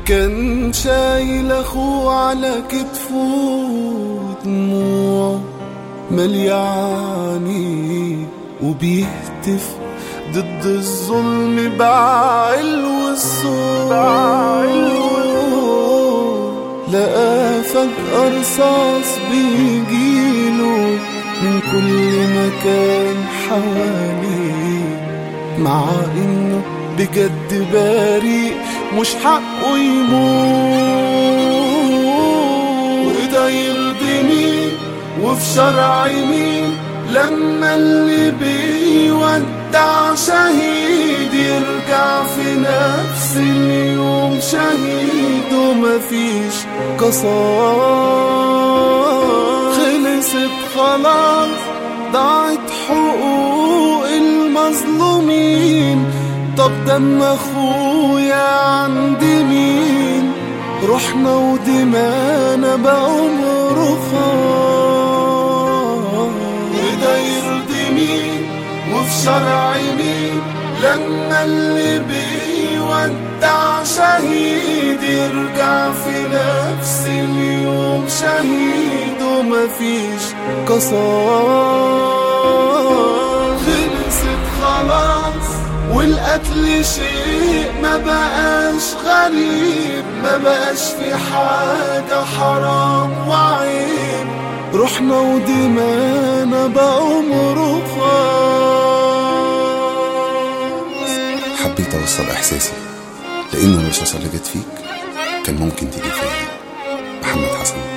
كان شايل اخوه على كتفه دموع ملياني وبيهتف ضد الظلم بعلو الصوت. لقى فجأة رصاص بيجيله من كل مكان حواليه، مع انه بجد بريء مش حقه يموت. وده يرضيني وفي شرع مين لما اللي بيودع شهيد يرجع في نفس اليوم شهيد ومفيش قصاص؟ خلصت خلاص، ضاعت حقوق المظلومين. طب دم اخويا عند مين؟ روحنا ودمانا بقوا رخاص. وده يرضي مين وفي شرع مين لما اللي بيودع شهيد يرجع في نفس اليوم شهيد ومفيش قصاص؟ خلصت خلاص والقتل شيء ما بقاش غريب، ما بقاش في حاجة حرام وعيب. روحنا ودمانا بقوا رخاص. حبيت اوصل احساسي لان الرصاصة اللي جت فيك كان ممكن تيجي فيا. محمد حسن.